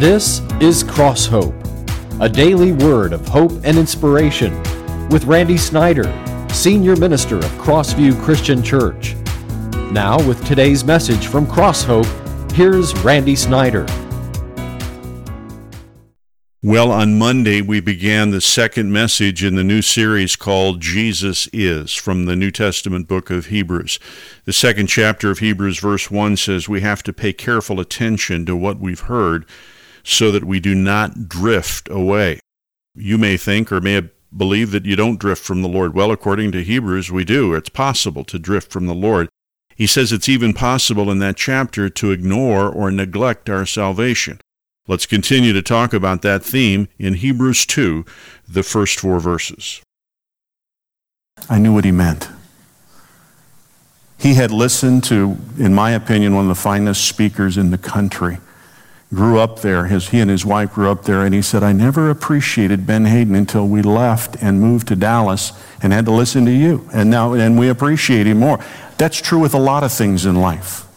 This is Cross Hope, a daily word of hope and inspiration with Randy Snyder, Senior Minister of Crossview Christian Church. Now with today's message from Cross Hope, here's Randy Snyder. Well, on Monday, we began the second message in the new series called Jesus Is, from the New Testament book of Hebrews. The second chapter of Hebrews, verse 1 says we have to pay careful attention to what we've heard so that we do not drift away. You may think or may believe that you don't drift from the Lord. Well, according to Hebrews, we do. It's possible to drift from the Lord. He says it's even possible in that chapter to ignore or neglect our salvation. Let's continue to talk about that theme in Hebrews 2, the first 4 verses. I knew what he meant. He had listened to, in my opinion, one of the finest speakers in the country. Grew up there. He and his wife grew up there, and he said, I never appreciated Ben Hayden until we left and moved to Dallas and had to listen to you. And we appreciate him more. That's true with a lot of things in life.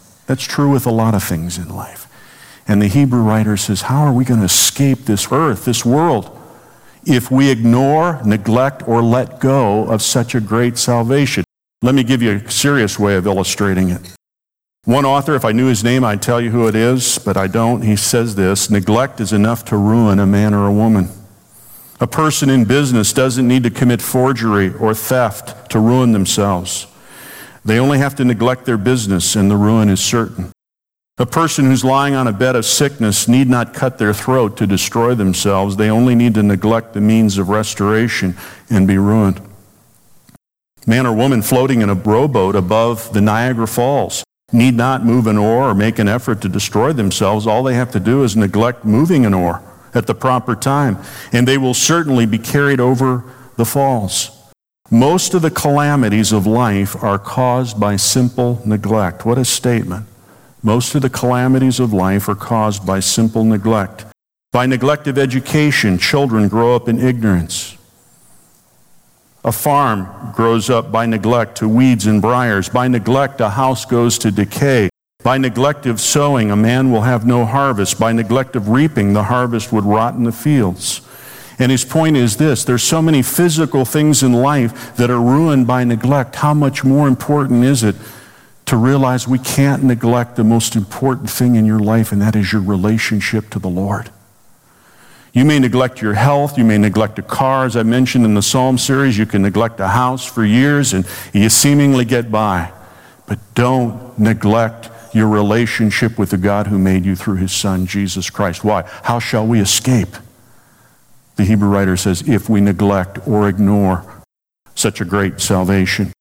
And the Hebrew writer says, how are we going to escape this earth, this world, if we ignore, neglect, or let go of such a great salvation? Let me give you a serious way of illustrating it. One author, if I knew his name, I'd tell you who it is, but I don't. He says this: neglect is enough to ruin a man or a woman. A person in business doesn't need to commit forgery or theft to ruin themselves. They only have to neglect their business, and the ruin is certain. A person who's lying on a bed of sickness need not cut their throat to destroy themselves. They only need to neglect the means of restoration and be ruined. Man or woman floating in a rowboat above the Niagara Falls need not move an oar or make an effort to destroy themselves. All they have to do is neglect moving an oar at the proper time, and they will certainly be carried over the falls. Most of the calamities of life are caused by simple neglect. What a statement. Most of the calamities of life are caused by simple neglect. By neglect of education, children grow up in ignorance. A farm grows up by neglect to weeds and briars. By neglect, a house goes to decay. By neglect of sowing, a man will have no harvest. By neglect of reaping, the harvest would rot in the fields. And his point is this: there's so many physical things in life that are ruined by neglect. How much more important is it to realize we can't neglect the most important thing in your life, and that is your relationship to the Lord. You may neglect your health, you may neglect a car. As I mentioned in the Psalm series, you can neglect a house for years and you seemingly get by. But don't neglect your relationship with the God who made you through his Son, Jesus Christ. Why? How shall we escape? The Hebrew writer says, if we neglect or ignore such a great salvation.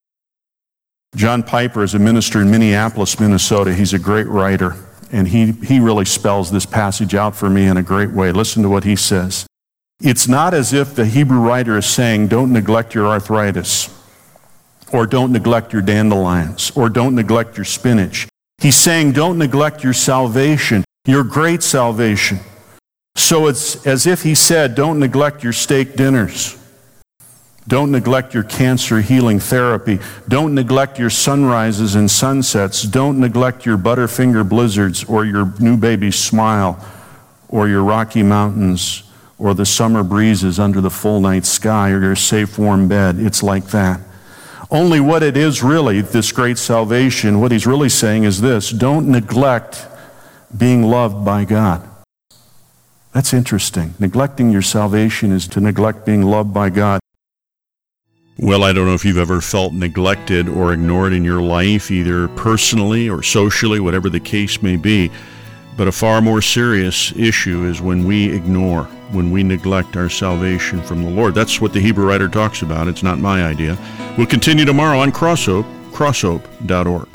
John Piper is a minister in Minneapolis, Minnesota. He's a great writer, and he really spells this passage out for me in a great way. Listen to what he says. It's not as if the Hebrew writer is saying, don't neglect your arthritis, or don't neglect your dandelions, or don't neglect your spinach. He's saying, don't neglect your salvation, your great salvation. So it's as if he said, don't neglect your steak dinners. Don't neglect your cancer healing therapy. Don't neglect your sunrises and sunsets. Don't neglect your Butterfinger blizzards or your new baby smile or your Rocky Mountains or the summer breezes under the full night sky or your safe warm bed. It's like that. Only what it is really, this great salvation, what he's really saying is this: don't neglect being loved by God. That's interesting. Neglecting your salvation is to neglect being loved by God. Well, I don't know if you've ever felt neglected or ignored in your life, either personally or socially, whatever the case may be. But a far more serious issue is when we ignore, when we neglect our salvation from the Lord. That's what the Hebrew writer talks about. It's not my idea. We'll continue tomorrow on Cross Hope, crosshope.org.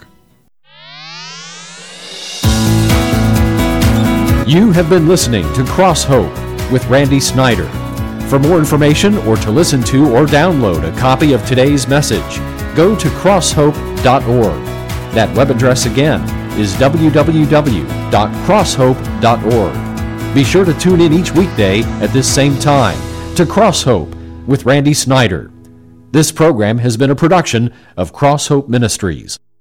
You have been listening to Cross Hope with Randy Snyder. For more information or to listen to or download a copy of today's message, go to crosshope.org. That web address again is www.crosshope.org. Be sure to tune in each weekday at this same time to Cross Hope with Randy Snyder. This program has been a production of Cross Hope Ministries.